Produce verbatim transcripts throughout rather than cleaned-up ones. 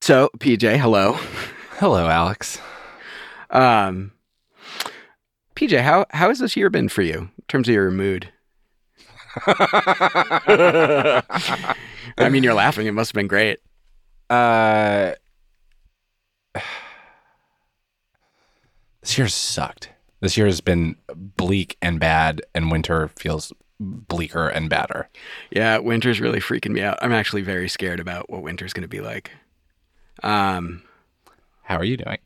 So, P J, hello. Hello, Alex. Um, P J, how how has this year been for you in terms of your mood? I mean, you're laughing. It must have been great. Uh, this year sucked. This year has been bleak and bad, and winter feels bleaker and badder. Yeah, winter's really freaking me out. I'm actually very scared about what winter's going to be like. Um, How are you doing?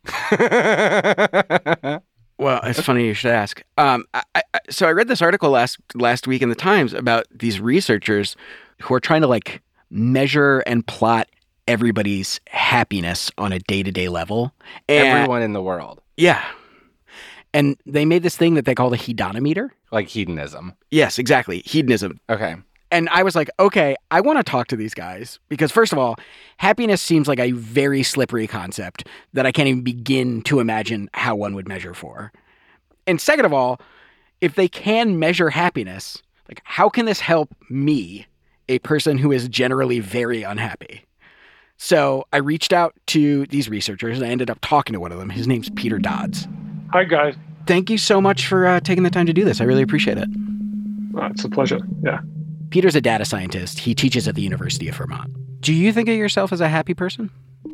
Well, it's funny you should ask. Um, I, I, so I read this article last last week in the Times about these researchers who are trying to like measure and plot everybody's happiness on a day-to-day level. And, Everyone in the world. Yeah. And they made this thing that they call the hedonometer. Like hedonism. Yes, exactly. Hedonism. Okay. And I was like, okay, I want to talk to these guys because first of all, happiness seems like a very slippery concept that I can't even begin to imagine how one would measure for. And second of all, if they can measure happiness, like how can this help me, a person who is generally very unhappy? So I reached out to these researchers and I ended up talking to one of them. His name's Peter Dodds. Hi, guys. Thank you so much for uh, taking the time to do this. I really appreciate it. Oh, it's a pleasure. Yeah. Peter's a data scientist. He teaches at the University of Vermont. Do you think of yourself as a happy person?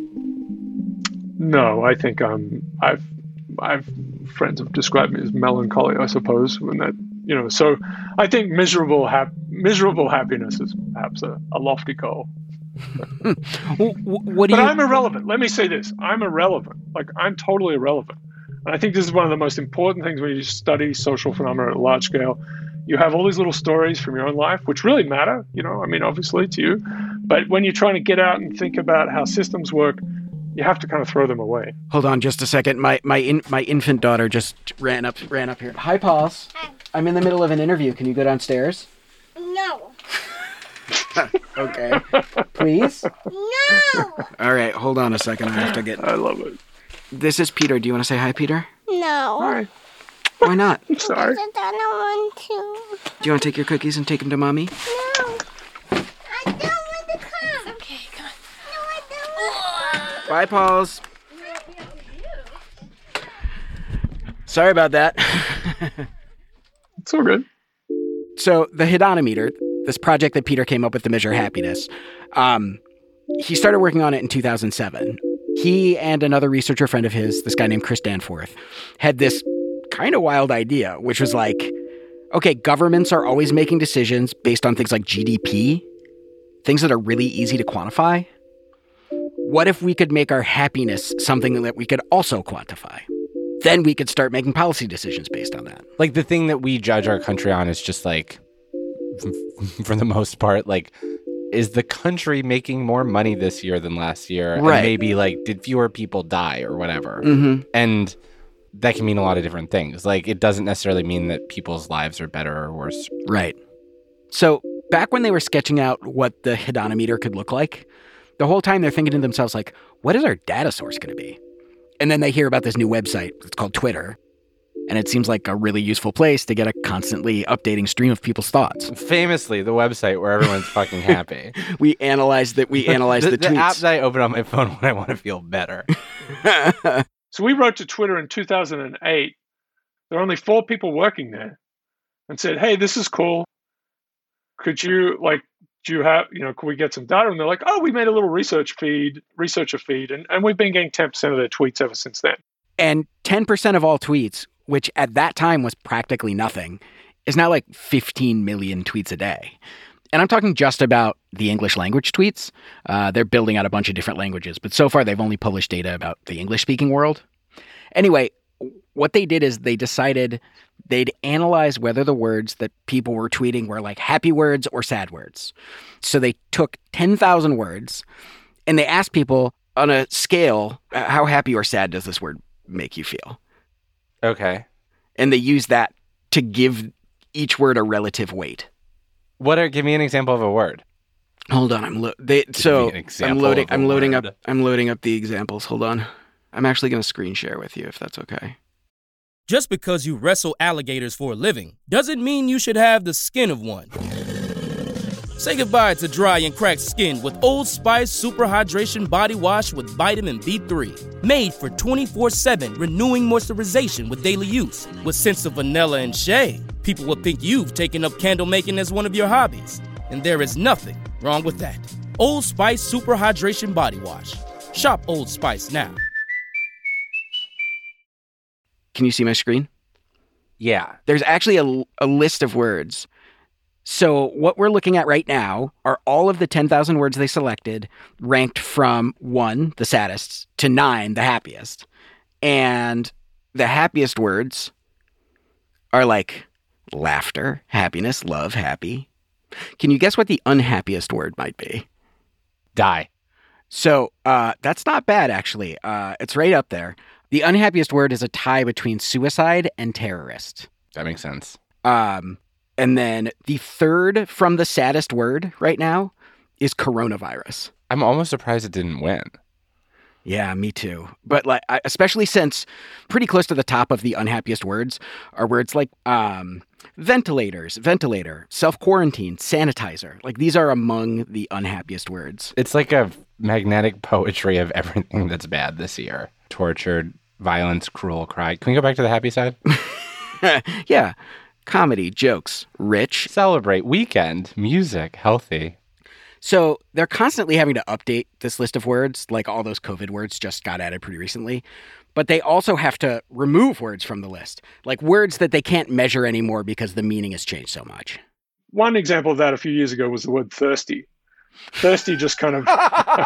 No, I think I'm. I've. I've friends have described me as melancholy, I suppose. When that, you know, so I think miserable, hap- miserable happiness is perhaps a, a lofty goal. Well, what do but you? I'm irrelevant. Let me say this: I'm irrelevant. Like I'm totally irrelevant. And I think this is one of the most important things when you study social phenomena at a large scale. You have all these little stories from your own life, which really matter, you know, I mean, obviously to you. But when you're trying to get out and think about how systems work, you have to kind of throw them away. Hold on just a second. My my in, my infant daughter just ran up ran up here. Hi, Pauls. Hi. I'm in the middle of an interview. Can you go downstairs? No. Okay. Please? No. All right, hold on a second. I have to get... I love it. This is Peter. Do you want to say hi, Peter? No. Hi. Why not? I'm sorry. I don't want to. Do you want to take your cookies and take them to Mommy? No. I don't want to come. Okay, come on. No, I don't want to. Bye, Pauls. Sorry about that. It's all good. So the hedonometer, this project that Peter came up with to measure happiness, um, he started working on it in two thousand seven. He and another researcher friend of his, this guy named Chris Danforth, had this kind of wild idea, which was like, okay, governments are always making decisions based on things like G D P, things that are really easy to quantify. What if we could make our happiness something that we could also quantify? Then we could start making policy decisions based on that. Like the thing that we judge our country on is just like, for the most part, like, is the country making more money this year than last year? Right. And maybe like, did fewer people die or whatever? Mm-hmm. And that can mean a lot of different things. Like, it doesn't necessarily mean that people's lives are better or worse. Right. So back when they were sketching out what the hedonometer could look like, the whole time they're thinking to themselves, like, what is our data source going to be? And then they hear about this new website. It's called Twitter. And it seems like a really useful place to get a constantly updating stream of people's thoughts. Famously, the website where everyone's fucking happy. We analyze that. We analyze the, the, the tweets. The app that I open on my phone when I want to feel better. So we wrote to Twitter in two thousand eight. There were only four people working there and said, hey, this is cool. Could you, like, do you have, you know, could we get some data? And they're like, oh, we made a little research feed, researcher feed. And, and we've been getting ten percent of their tweets ever since then. And ten percent of all tweets, which at that time was practically nothing, is now like fifteen million tweets a day. And I'm talking just about the English language tweets. Uh, they're building out a bunch of different languages, but so far they've only published data about the English-speaking world. Anyway, what they did is they decided they'd analyze whether the words that people were tweeting were like happy words or sad words. So they took ten thousand words and they asked people on a scale, how happy or sad does this word make you feel? Okay. And they use that to give each word a relative weight. What are, give me an example of a word. Hold on, I'm lo- they Give so me an example I'm loading of a I'm loading word. up I'm loading up the examples. Hold on. I'm actually going to screen share with you if that's okay. Just because you wrestle alligators for a living doesn't mean you should have the skin of one. Say goodbye to dry and cracked skin with Old Spice Super Hydration Body Wash with vitamin B three. Made for twenty-four seven renewing moisturization with daily use. With scents of vanilla and shea, people will think you've taken up candle making as one of your hobbies. And there is nothing wrong with that. Old Spice Super Hydration Body Wash. Shop Old Spice now. Can you see my screen? Yeah. There's actually a, a list of words. So what we're looking at right now are all of the ten thousand words they selected, ranked from one, the saddest, to nine, the happiest. And the happiest words are like laughter, happiness, love, happy. Can you guess what the unhappiest word might be? Die. So uh, that's not bad, actually. Uh, it's right up there. The unhappiest word is a tie between suicide and terrorist. That makes sense. Um, and then the third from the saddest word right now is coronavirus. I'm almost surprised it didn't win. Yeah, me too. But like, I- especially since pretty close to the top of the unhappiest words are words like um, ventilators, ventilator, self-quarantine, sanitizer. Like these are among the unhappiest words. It's like a magnetic poetry of everything that's bad this year. Tortured, violence, cruel, cry. Can we go back to the happy side? Yeah. Comedy, jokes, rich. Celebrate, weekend, music, healthy. So they're constantly having to update this list of words, like all those COVID words just got added pretty recently. But they also have to remove words from the list, like words that they can't measure anymore because the meaning has changed so much. One example of that a few years ago was the word thirsty. Thirsty just kind of...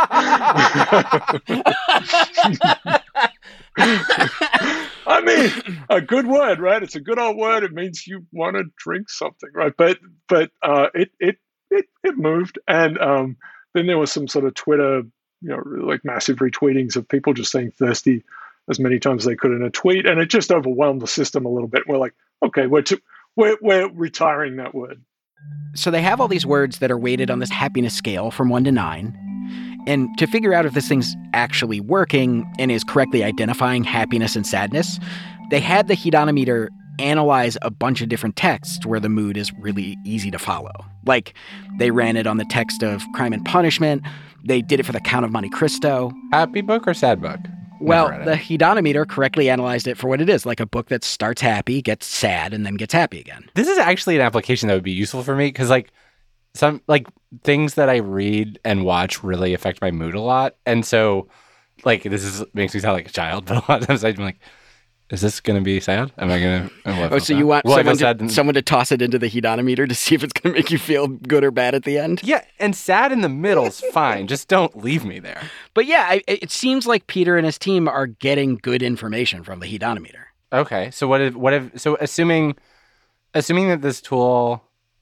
I mean, a good word, right? It's a good old word. It means you want to drink something, right? But but uh, it it it it moved, and um, then there was some sort of Twitter, you know, like massive retweetings of people just saying thirsty as many times as they could in a tweet, and it just overwhelmed the system a little bit. We're like, okay, we're to, we're we're retiring that word. So they have all these words that are weighted on this happiness scale from one to nine. And to figure out if this thing's actually working and is correctly identifying happiness and sadness, they had the Hedonometer analyze a bunch of different texts where the mood is really easy to follow. Like, they ran it on the text of Crime and Punishment. They did it for the Count of Monte Cristo. Happy book or sad book? Well, the Hedonometer correctly analyzed it for what it is, like a book that starts happy, gets sad, and then gets happy again. This is actually an application that would be useful for me because, like, some like things that I read and watch really affect my mood a lot, and so like this is makes me sound like a child, but a lot of times I'm like, is this going to be sad? Am I going to? Oh, so you want well, someone, to, and... someone to toss it into the Hedonometer to see if it's going to make you feel good or bad at the end? Yeah, and sad in the middle's fine. Just don't leave me there. But yeah, I, it seems like Peter and his team are getting good information from the Hedonometer. Okay, so what if what if so assuming assuming that this tool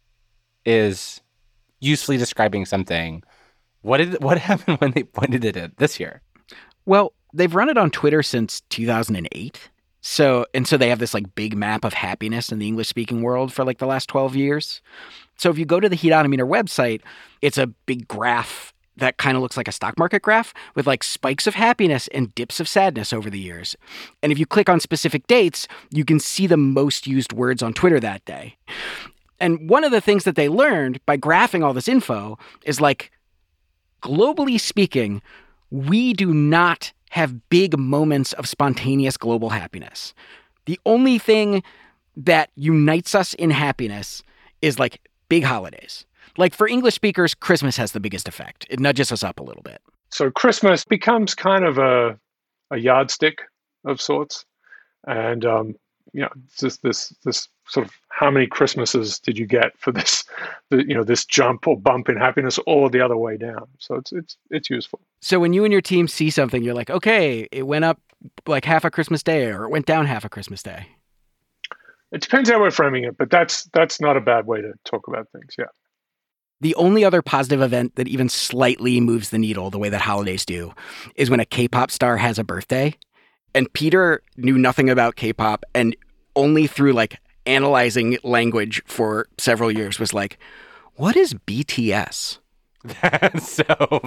is usefully describing something, what did what happened when they pointed it at this year? Well, they've run it on Twitter since two thousand eight. So, and so they have this like big map of happiness in the English speaking world for like the last twelve years. So if you go to the Hedonometer website, it's a big graph that kind of looks like a stock market graph with like spikes of happiness and dips of sadness over the years. And if you click on specific dates, you can see the most used words on Twitter that day. And one of the things that they learned by graphing all this info is like, globally speaking, we do not have big moments of spontaneous global happiness. The only thing that unites us in happiness is like big holidays. Like for English speakers, Christmas has the biggest effect. It nudges us up a little bit. So Christmas becomes kind of a a yardstick of sorts. And, um, you know, it's just this this sort of how many Christmases did you get for this, the, you know, this jump or bump in happiness or the other way down. So it's it's it's useful. So when you and your team see something, you're like, okay, it went up like half a Christmas day or it went down half a Christmas day. It depends how we're framing it, but that's that's not a bad way to talk about things. Yeah. The only other positive event that even slightly moves the needle the way that holidays do is when a K-pop star has a birthday. And Peter knew nothing about K-pop and only through like analyzing language for several years was like, what is B T S? That's so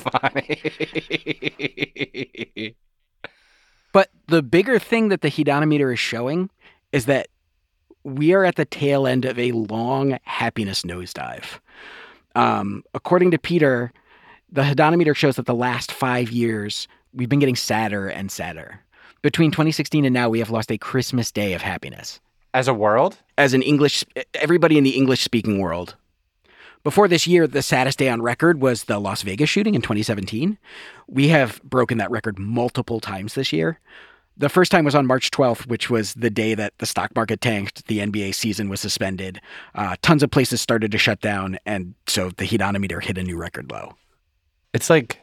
funny. But the bigger thing that the Hedonometer is showing is that we are at the tail end of a long happiness nosedive. Um, according to Peter, the Hedonometer shows that the last five years, we've been getting sadder and sadder. Between twenty sixteen and now, we have lost a Christmas day of happiness. As a world? As an English, everybody in the English-speaking world. Before this year, the saddest day on record was the Las Vegas shooting in twenty seventeen. We have broken that record multiple times this year. The first time was on March twelfth, which was the day that the stock market tanked, the N B A season was suspended, uh, tons of places started to shut down, and so the Hedonometer hit a new record low. It's like,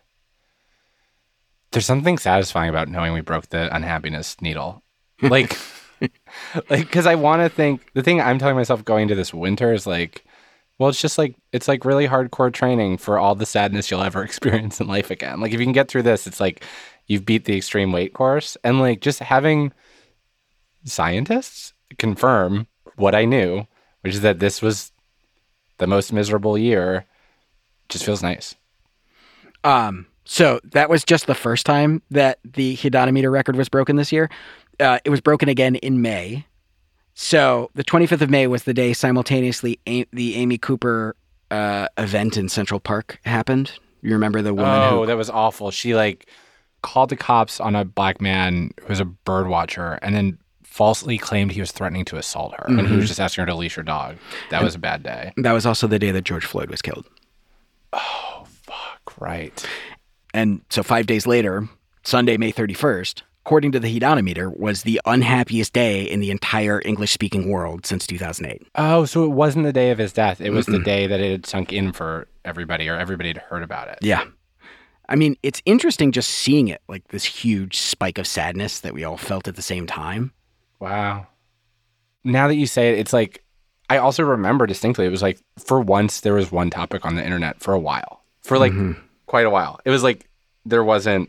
there's something satisfying about knowing we broke the unhappiness needle. Like, like, because I want to think, the thing I'm telling myself going into this winter is like, well, it's just like, it's like really hardcore training for all the sadness you'll ever experience in life again. Like, if you can get through this, it's like, you've beat the extreme weight course. And like, just having scientists confirm what I knew, which is that this was the most miserable year, just feels nice. Um, so that was just the first time that the Hedonometer record was broken this year. Uh, it was broken again in May. So the twenty-fifth of May was the day simultaneously a- the Amy Cooper uh, event in Central Park happened. You remember the woman Oh, who... that was awful. She like called the cops on a black man who was a bird watcher and then falsely claimed he was threatening to assault her mm-hmm. when he was just asking her to leash her dog. That and was a bad day. That was also the day that George Floyd was killed. Oh, fuck, right. And so five days later, Sunday, May thirty-first, according to the Hedonometer, was the unhappiest day in the entire English-speaking world since two thousand eight. Oh, so it wasn't the day of his death. It was Mm-mm. the day that it had sunk in for everybody, or everybody had heard about it. Yeah. I mean, it's interesting just seeing it, like this huge spike of sadness that we all felt at the same time. Wow. Now that you say it, it's like, I also remember distinctly, it was like, for once, there was one topic on the internet for a while. For like mm-hmm. quite a while. It was like, there wasn't,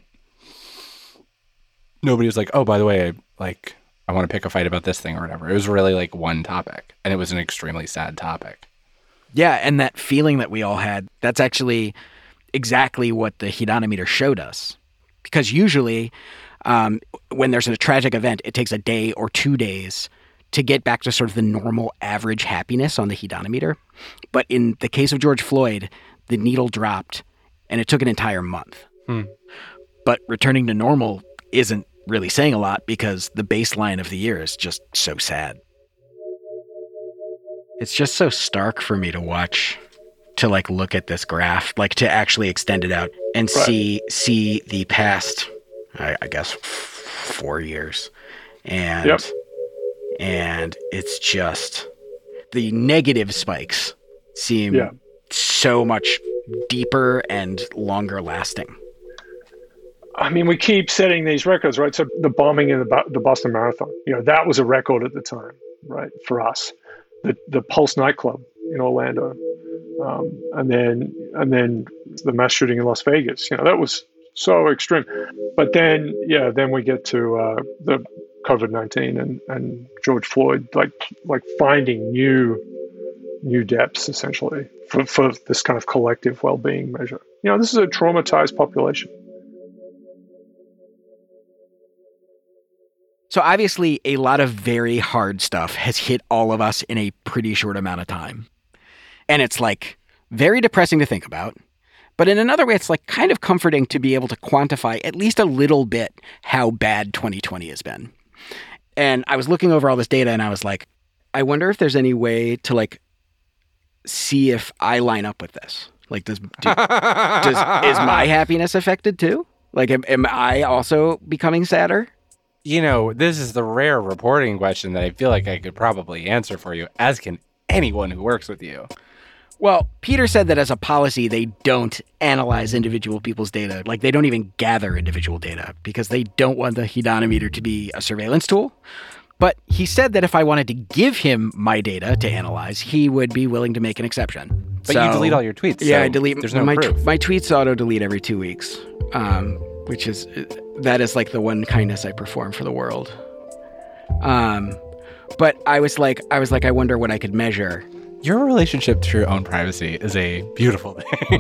nobody was like, oh, by the way, like, I want to pick a fight about this thing or whatever. It was really like one topic, and it was an extremely sad topic. Yeah, and that feeling that we all had, that's actually exactly what the Hedonometer showed us. Because usually, um, when there's a tragic event, it takes a day or two days to get back to sort of the normal average happiness on the Hedonometer. But in the case of George Floyd, the needle dropped, and it took an entire month. Hmm. But returning to normal isn't really saying a lot because the baseline of the year is just so sad. It's just so stark for me to watch, to like look at this graph, like to actually extend it out and right. see see the past, I, I guess, f- four years. And yep. and it's just, the negative spikes seem yeah. so much deeper and longer lasting. I mean, we keep setting these records, right? So the bombing in the, the Boston Marathon, you know, that was a record at the time, right, for us. The the Pulse nightclub in Orlando, um, and then and then the mass shooting in Las Vegas. You know, that was so extreme. But then, yeah, then we get to uh, the COVID nineteen and, and George Floyd, like like finding new new depths essentially for for this kind of collective well-being measure. You know, this is a traumatized population. So obviously, a lot of very hard stuff has hit all of us in a pretty short amount of time. And it's like very depressing to think about. But in another way, it's like kind of comforting to be able to quantify at least a little bit how bad twenty twenty has been. And I was looking over all this data and I was like, I wonder if there's any way to like see if I line up with this. Like, does, do, does is my happiness affected too? Like, am, am I also becoming sadder? You know, this is the rare reporting question that I feel like I could probably answer for you, as can anyone who works with you. Well, Peter said that as a policy, they don't analyze individual people's data. Like, they don't even gather individual data because they don't want the Hedonometer to be a surveillance tool. But he said that if I wanted to give him my data to analyze, he would be willing to make an exception. But so, you delete all your tweets. Yeah, so I delete. There's no my, proof. My tweets auto-delete every two weeks, um, which is... That is like the one kindness I perform for the world. Um, but I was like, I was like, I wonder what I could measure. Your relationship to your own privacy is a beautiful thing.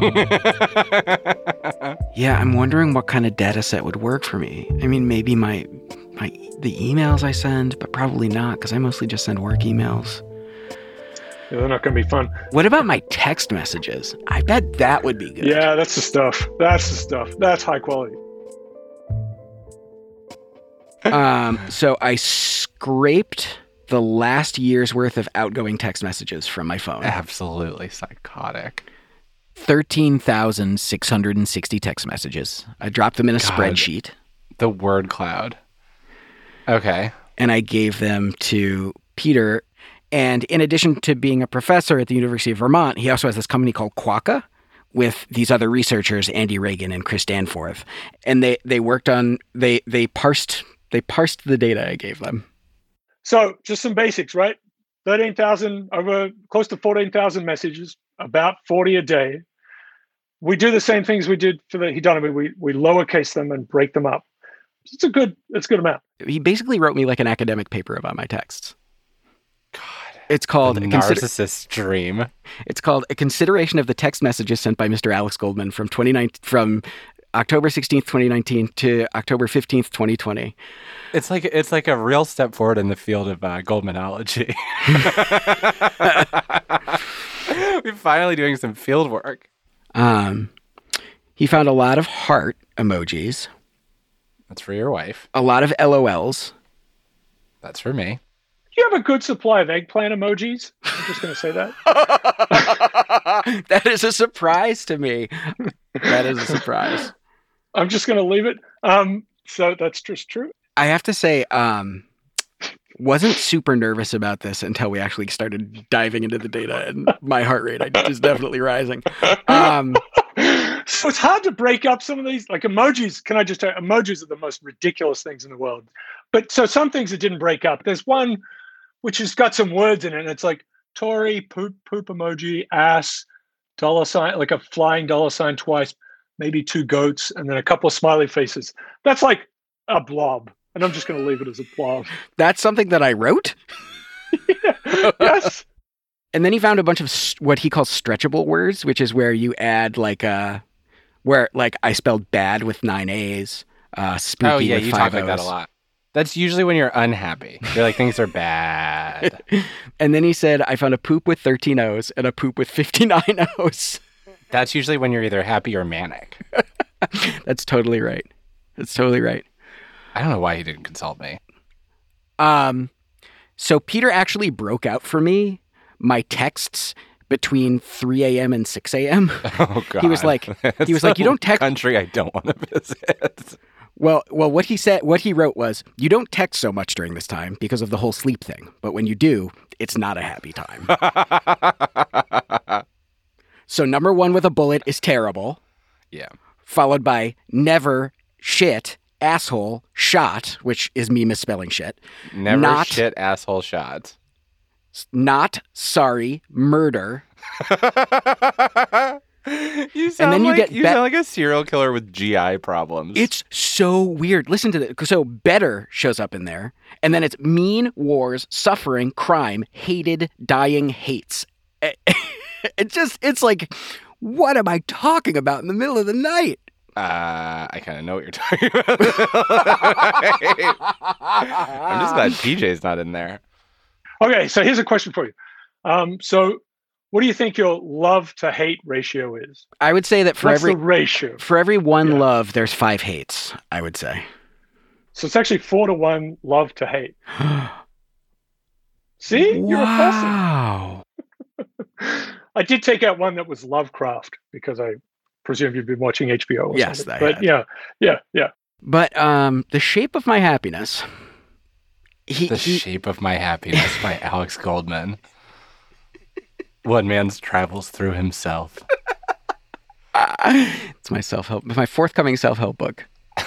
Yeah, I'm wondering what kind of data set would work for me. I mean, maybe my, my the emails I send, but probably not because I mostly just send work emails. Yeah, they're not going to be fun. What about my text messages? I bet that would be good. Yeah, that's the stuff. That's the stuff. That's high quality. um, so I scraped the last year's worth of outgoing text messages from my phone. Absolutely psychotic. thirteen thousand six hundred sixty text messages. I dropped them in a God. spreadsheet. The word cloud. Okay. And I gave them to Peter. And in addition to being a professor at the University of Vermont, he also has this company called Quokka with these other researchers, Andy Reagan and Chris Danforth. And they, they worked on, they, they parsed, they parsed the data I gave them. So just some basics, right? thirteen thousand, over close to fourteen thousand messages, about forty a day. We do the same things we did for the hedonic. We, we lowercase them and break them up. It's a good, it's a good amount. He basically wrote me like an academic paper about my texts. God. It's called The a consider- narcissist dream. It's called A Consideration of the Text Messages Sent by Mister Alex Goldman from twenty nineteen, from October sixteenth, twenty nineteen to October fifteenth, twenty twenty. It's like it's like a real step forward in the field of uh, Goldmanology. We're finally doing some field work. Um, he found a lot of heart emojis, That's for your wife. a lot of L O Ls. That's for me. You have a good supply of eggplant emojis. I'm just going to say that. That is a surprise to me. That is a surprise. I'm just going to leave it. Um, so that's just true. I have to say, um, wasn't super nervous about this until we actually started diving into the data, and my heart rate is definitely rising. Um, So it's hard to break up some of these, like emojis. Can I just tell you, emojis are the most ridiculous things in the world. But so some things that didn't break up. There's one which has got some words in it, and it's like Tory, poop, poop emoji, ass, dollar sign, like a flying dollar sign twice, maybe two goats, and then a couple of smiley faces. That's like a blob, and I'm just going to leave it as a blob. that's something that I wrote. Yes. And then he found a bunch of s- what he calls stretchable words, which is where you add like a, where like I spelled bad with nine A's, uh, spooky Oh yeah, with you five talk like that a O's. lot. That's usually when you're unhappy. You're like things are bad. And then he said, I found a poop with thirteen O's and a poop with fifty-nine O's. That's usually when you're either happy or manic. That's totally right. That's totally right. I don't know why he didn't consult me. Um, so Peter actually broke out for me my texts between three a.m. and six a.m. Oh god. He was like, he was like, you don't text. country I don't want to visit. Well, well, what he said, what he wrote was, you don't text so much during this time because of the whole sleep thing. But when you do, it's not a happy time. So number one with a bullet is terrible, Yeah. followed by never, shit, asshole, shot, which is me misspelling shit. Never Not- shit asshole shots. Not, sorry, murder. You sound then you like get you bet- sound like a serial killer with G I problems. It's so weird. Listen to this. So better shows up in there. And then it's mean, wars, suffering, crime, hated, dying, hates. It just, it's like, what am I talking about in the middle of the night? Uh, I kind of know what you're talking about. I'm just glad P J's not in there. Okay, so here's a question for you. Um, so what do you think your love to hate ratio is? I would say that for What's every the ratio? for every one Yeah. love, there's five hates, I would say. So it's actually four to one love to hate. See? You're a person. Wow. I did take out one that was Lovecraft because I presume you've been watching H B O. Or Yes, something. I But had. yeah, yeah, yeah. But um, The Shape of My Happiness. He, The he Shape of My Happiness by Alex Goldman. One man's travels through himself. it's my self-help, my forthcoming self-help book.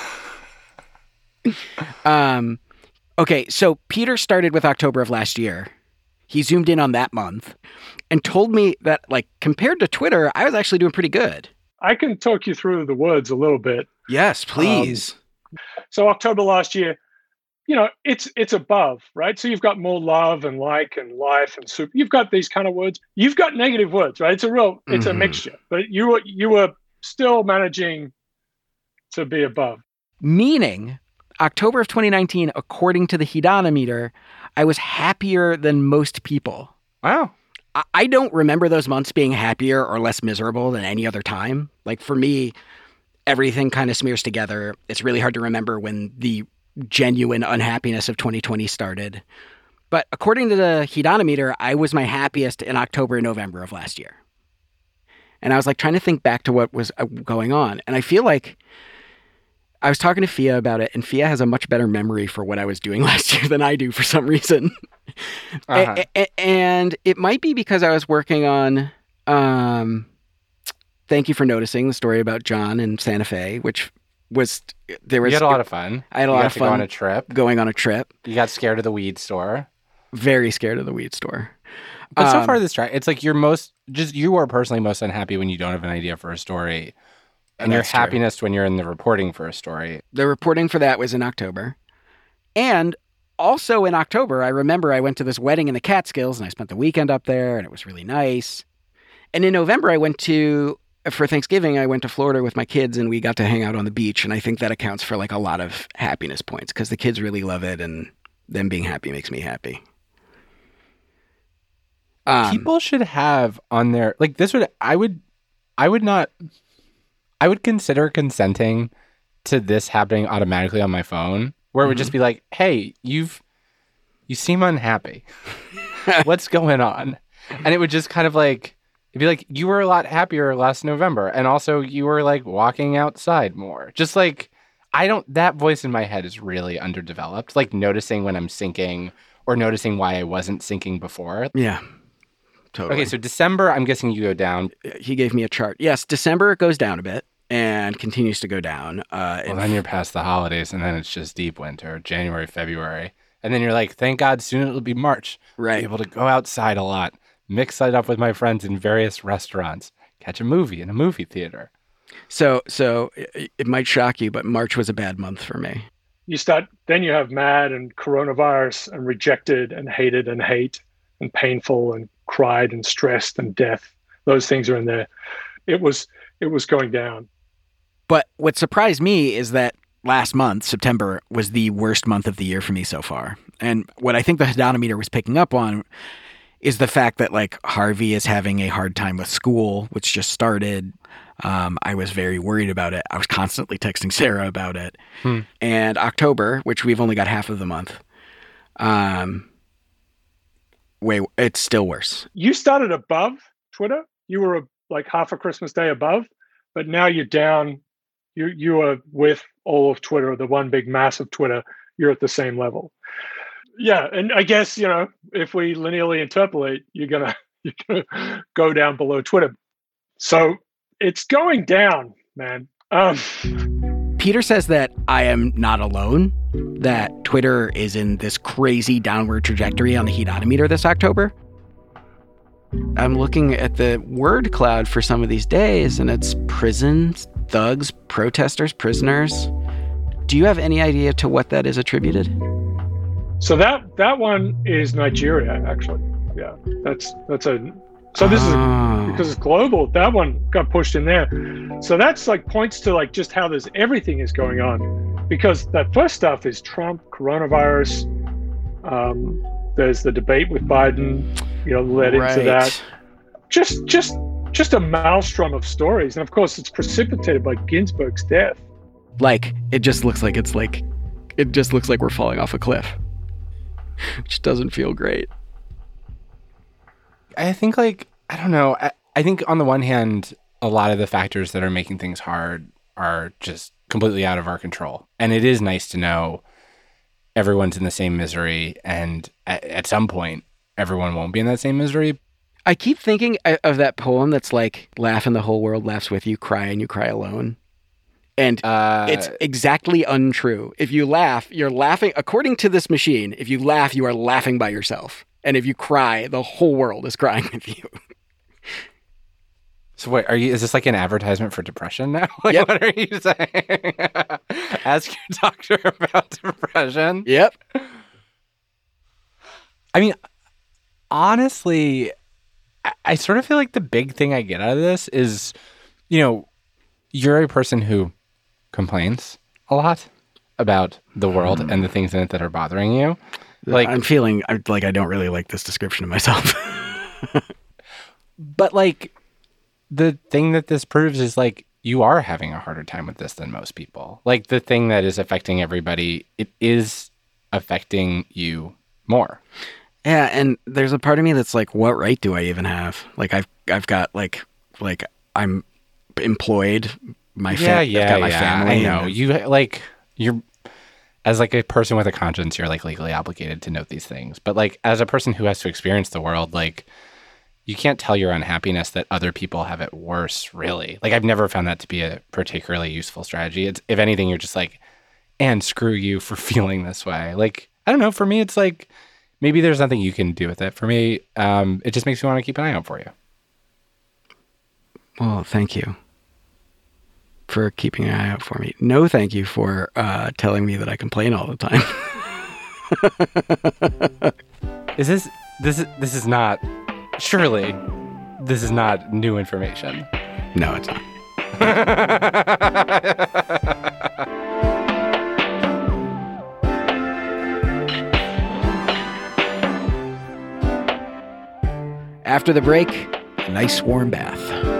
um, okay, so Peter started with October of last year. He zoomed in on that month and told me that, like, compared to Twitter, I was actually doing pretty good. I can talk you through the words a little bit. Yes, please. So October last year, you know, it's it's above, right? So you've got more love and like and life and super. You've got these kind of words. You've got negative words, right? It's a real, it's Mhm. a mixture. But you were you were still managing to be above. Meaning, October of twenty nineteen, according to the Hedonimeter, I was happier than most people. Wow. I, I don't remember those months being happier or less miserable than any other time. Like for me, everything kind of smears together. It's really hard to remember when the genuine unhappiness of twenty twenty started. But according to the hedonometer, I was my happiest in October and November of last year. And I was like trying to think back to what was going on. And I feel like I was talking to Fia about it, and Fia has a much better memory for what I was doing last year than I do for some reason. Uh-huh. a- a- and it might be because I was working on, um, thank you for noticing, the story about John and Santa Fe, which was, there was... You had a lot of fun. I had a you lot got of to fun. go on a trip. Going on a trip. You got scared of the weed store. Very scared of the weed store. But so Um, far this track, it's like you're most, just you are personally most unhappy when you don't have an idea for a story. And your That's true. happiness when you're in the reporting for a story. The reporting for that was in October. And also in October, I remember I went to this wedding in the Catskills and I spent the weekend up there and it was really nice. And in November, I went to, for Thanksgiving, I went to Florida with my kids and we got to hang out on the beach. And I think that accounts for like a lot of happiness points because the kids really love it and them being happy makes me happy. Um, People should have on their, like this would, I would, I would not, I would consider consenting to this happening automatically on my phone, where it would just be like, hey, you've, you seem unhappy. What's going on? And it would just kind of like, it'd be like, you were a lot happier last November. And also you were like walking outside more. Just like, I don't, that voice in my head is really underdeveloped. Like noticing when I'm sinking or noticing why I wasn't sinking before. Yeah, totally. Okay, so December, I'm guessing you go down. He gave me a chart. Yes, December goes down a bit and continues to go down. Uh, Well, in then you're past the holidays, and then it's just deep winter, January, February. And then you're like, thank God, soon it'll be March. Right. Be able to go outside a lot, mix it up with my friends in various restaurants, catch a movie in a movie theater. So, so it, it might shock you, but March was a bad month for me. You start, then you have mad and coronavirus and rejected and hated and hate and painful and cried and stressed and death. Those things are in there. It was, it was going down. But what surprised me is that last month, September, was the worst month of the year for me so far. And what I think the hedonometer was picking up on is the fact that like Harvey is having a hard time with school, which just started. Um, I was very worried about it. I was constantly texting Sarah about it. Hmm. And October, which we've only got half of the month, um, wait, it's still worse. You started above Twitter. You were like half a Christmas day above, but now you're down. You you are with all of Twitter, the one big mass of Twitter. You're at the same level. Yeah, and I guess you know if we linearly interpolate, you're gonna you're gonna go down below Twitter. So it's going down, man. Um, Peter says that I am not alone, that Twitter is in this crazy downward trajectory on the hedonometer this October. I'm looking at the word cloud for some of these days, and it's prisons, thugs, protesters, prisoners. Do you have any idea to what that is attributed? so that that one is Nigeria, actually. Yeah, that's that's a. So this is Oh. because it's global. That one got pushed in there. So that's like points to like just how there's everything is going on, because that first stuff is Trump, coronavirus. Um, there's the debate with Biden, you know, led Right. into that. Just, just, just a maelstrom of stories, and of course, it's precipitated by Ginsburg's death. Like, it just looks like it's like, it just looks like we're falling off a cliff, which doesn't feel great. I think, like, I don't know. I, I think on the one hand, a lot of the factors that are making things hard are just completely out of our control. And it is nice to know everyone's in the same misery. And at, at some point, everyone won't be in that same misery. I keep thinking of that poem that's like, laugh and the whole world laughs with you, cry and you cry alone. And Uh, it's exactly untrue. If you laugh, you're laughing. According to this machine, if you laugh, you are laughing by yourself. And if you cry, the whole world is crying with you. So wait, are you? Is this like an advertisement for depression now? Like, Yep. What are you saying? Ask your doctor about depression. Yep. I mean, honestly, I, I sort of feel like the big thing I get out of this is, you know, you're a person who complains a lot about the world and the things in it that are bothering you. Like, I'm feeling I- like I don't really like this description of myself. But like the thing that this proves is like you are having a harder time with this than most people. Like the thing that is affecting everybody, it is affecting you more. Yeah, and there's a part of me that's like, what right do I even have? Like I've I've got like like I'm employed, my fa- yeah, yeah, I've got my yeah. family. I know. and- You like you're as like a person with a conscience, you're like legally obligated to note these things. But like as a person who has to experience the world, like you can't tell your unhappiness that other people have it worse, really. Like I've never found that to be a particularly useful strategy. It's if anything, you're just like, and screw you for feeling this way. Like, I don't know, for me it's like maybe there's nothing you can do with it. For me, um, it just makes me want to keep an eye out for you. Well, thank you for keeping an eye out for me. No, thank you for uh, telling me that I complain all the time. Is this this is this is not surely this is not new information. No, it's not. After the break, a nice warm bath.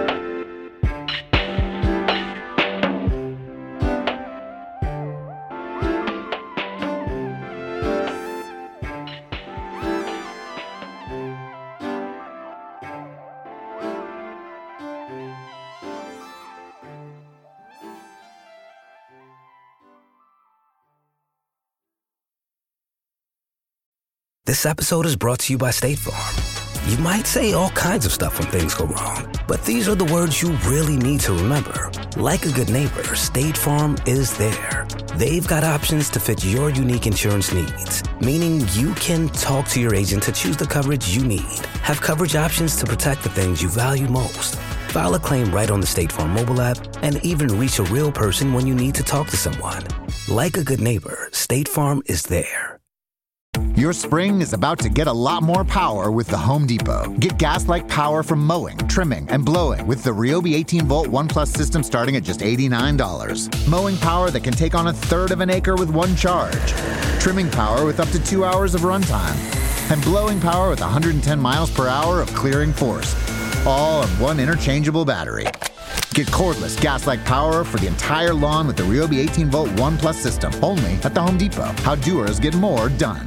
This episode is brought to you by State Farm. You might say all kinds of stuff when things go wrong, but these are the words you really need to remember. Like a good neighbor, State Farm is there. They've got options to fit your unique insurance needs, meaning you can talk to your agent to choose the coverage you need, have coverage options to protect the things you value most, file a claim right on the State Farm mobile app, and even reach a real person when you need to talk to someone. Like a good neighbor, State Farm is there. Your spring is about to get a lot more power with the Home Depot. Get gas-like power from mowing, trimming, and blowing with the Ryobi eighteen volt One Plus system starting at just eighty-nine dollars. Mowing power that can take on a third of an acre with one charge. Trimming power with up to two hours of runtime. And blowing power with one hundred ten miles per hour of clearing force. All on one interchangeable battery. Get cordless gas-like power for the entire lawn with the Ryobi eighteen volt One Plus system. Only at the Home Depot. How doers get more done.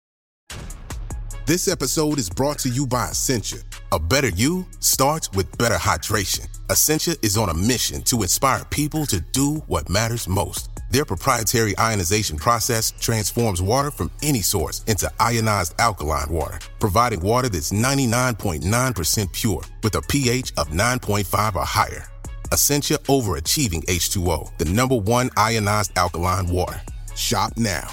This episode is brought to you by Essentia. A better you starts with better hydration. Essentia is on a mission to inspire people to do what matters most. Their proprietary ionization process transforms water from any source into ionized alkaline water, providing water that's ninety-nine point nine percent pure with a pH of nine point five or higher. Essentia Overachieving H two O, the number one ionized alkaline water. Shop now.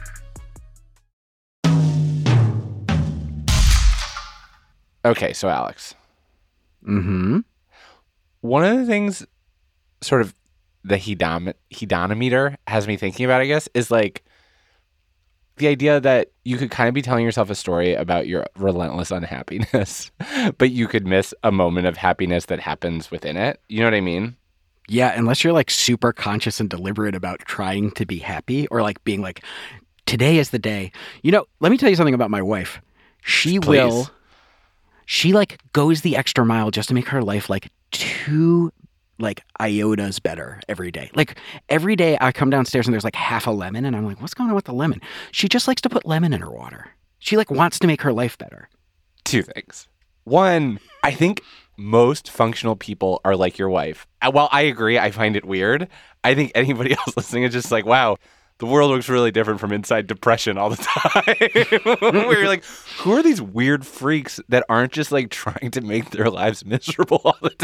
Okay, so Alex. Mm-hmm. One of the things sort of the hedon- hedonometer has me thinking about, I guess, is like the idea that you could kind of be telling yourself a story about your relentless unhappiness, but you could miss a moment of happiness that happens within it. You know what I mean? Yeah, unless you're like super conscious and deliberate about trying to be happy or like being like, today is the day. You know, let me tell you something about my wife. She Please. will... She like goes the extra mile just to make her life like two like iotas better every day. Like every day I come downstairs and there's like half a lemon and I'm like, what's going on with the lemon? She just likes to put lemon in her water. She like wants to make her life better. Two things. One, I think most functional people are like your wife. Uh, While I agree, I find it weird. I think anybody else listening is just like, wow, the world looks really different from inside depression all the time. Where you're like, who are these weird freaks that aren't just like trying to make their lives miserable all the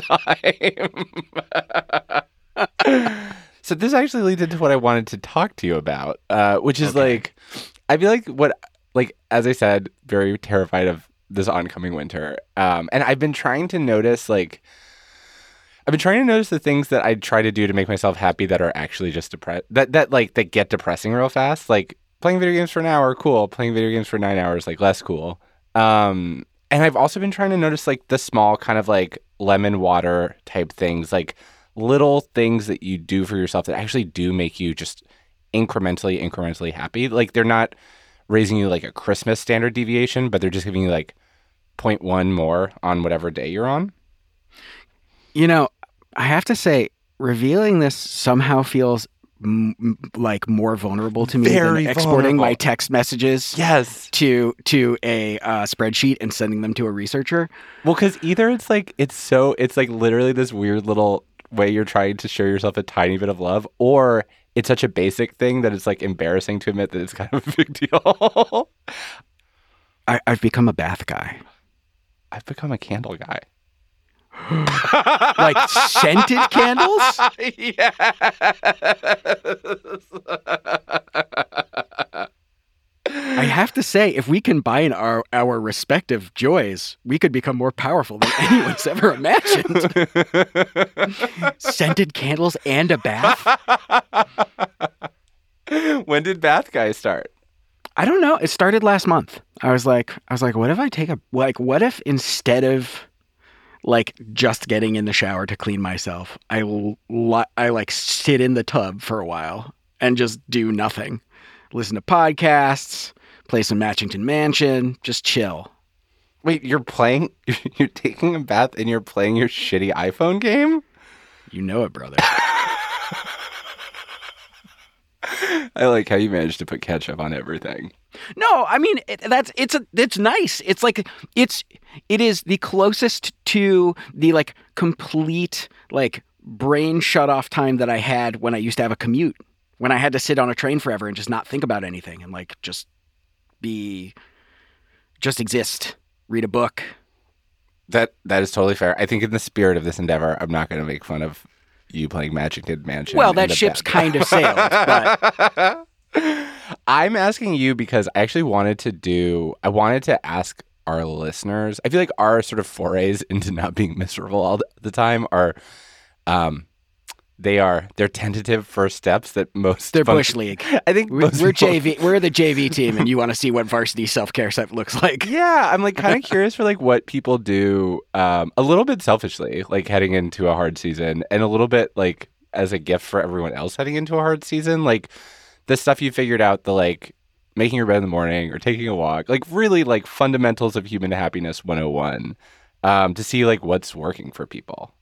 time? So this actually leads into what I wanted to talk to you about, uh, which is Okay. like, I feel like what, like, as I said, very terrified of this oncoming winter. Um, and I've been trying to notice, like, I've been trying to notice the things that I try to do to make myself happy that are actually just depressed, that, that like, that get depressing real fast. Like, playing video games for an hour, cool. Playing video games for nine hours, like, less cool. Um, and I've also been trying to notice, like, the small kind of, like, lemon water type things, like, little things that you do for yourself that actually do make you just incrementally, incrementally happy. Like, they're not raising you, like, a Christmas standard deviation, but they're just giving you, like, point one more on whatever day you're on. You know, I have to say, revealing this somehow feels m- m- like more vulnerable to me Very than exporting vulnerable. my text messages Yes. to to a uh, spreadsheet and sending them to a researcher. Well, because either it's like, it's so, it's like literally this weird little way you're trying to show yourself a tiny bit of love, or it's such a basic thing that it's like embarrassing to admit that it's kind of a big deal. I, I've become a bath guy. I've become a candle guy. Like scented candles? Yes. I have to say, if we combine our, our respective joys, we could become more powerful than anyone's ever imagined. Scented candles and a bath? When did Bath Guy start? I don't know. It started last month. I was like, I was like, what if I take a, like, what if instead of like just getting in the shower to clean myself, I, li- I like sit in the tub for a while and just do nothing. Listen to podcasts, play some Matchington Mansion, just chill. Wait, you're playing, you're taking a bath and you're playing your shitty iPhone game? You know it, brother. I like how you managed to put ketchup on everything. No, I mean it, that's it's a it's nice. It's like it's it is the closest to the like complete like brain shut off time that I had when I used to have a commute, when I had to sit on a train forever and just not think about anything and like just be just exist, read a book. That that is totally fair. I think in the spirit of this endeavor, I'm not going to make fun of you playing Matchington Mansion. Well, that ship's bed. kind of sailed, but I'm asking you because I actually wanted to do, I wanted to ask our listeners, I feel like our sort of forays into not being miserable all the time are, um, they are, they're tentative first steps that most... they're fun- Bush League. I think We're, most we're people- J V. We're the J V team, and you want to see what varsity self-care stuff looks like. Yeah, I'm like kind of curious for like what people do um, a little bit selfishly, like heading into a hard season, and a little bit like as a gift for everyone else heading into a hard season. Like the stuff you figured out, the like making your bed in the morning or taking a walk, like really like fundamentals of human happiness one oh one, um, to see like what's working for people.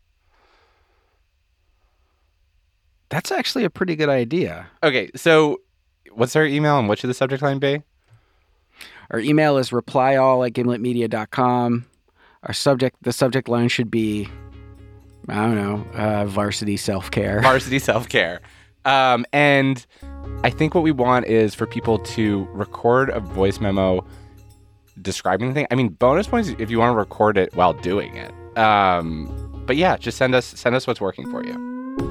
That's actually a pretty good idea. Okay, so what's our email and what should the subject line be? Our email is replyall at gimlet media dot com. Our subject, the subject line should be, I don't know, uh, varsity self-care. Varsity self-care. Um, and I think what we want is for people to record a voice memo describing the thing. I mean, bonus points if you want to record it while doing it. Um, but yeah, just send us send us what's working for you.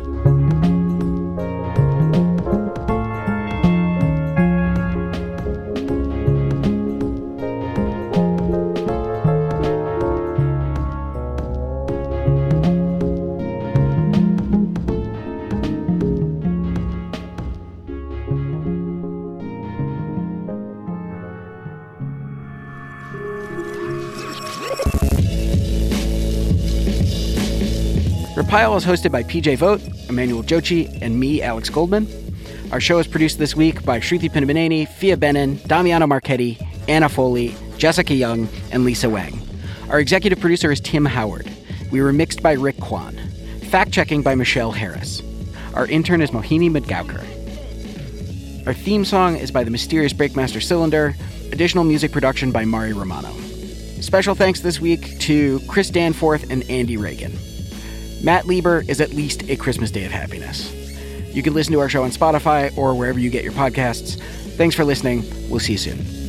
Repile is hosted by P J Vogt, Emmanuel Jochi, and me, Alex Goldman. Our show is produced this week by Shruti Pinnamaneni, Fia Benin, Damiano Marchetti, Anna Foley, Jessica Young, and Lisa Wang. Our executive producer is Tim Howard. We were mixed by Rick Kwan. Fact-checking by Michelle Harris. Our intern is Mohini Madgaukar. Our theme song is by the mysterious Breakmaster Cylinder. Additional music production by Mari Romano. Special thanks this week to Chris Danforth and Andy Reagan. Matt Lieber is at least a Christmas Day of happiness. You can listen to our show on Spotify or wherever you get your podcasts. Thanks for listening. We'll see you soon.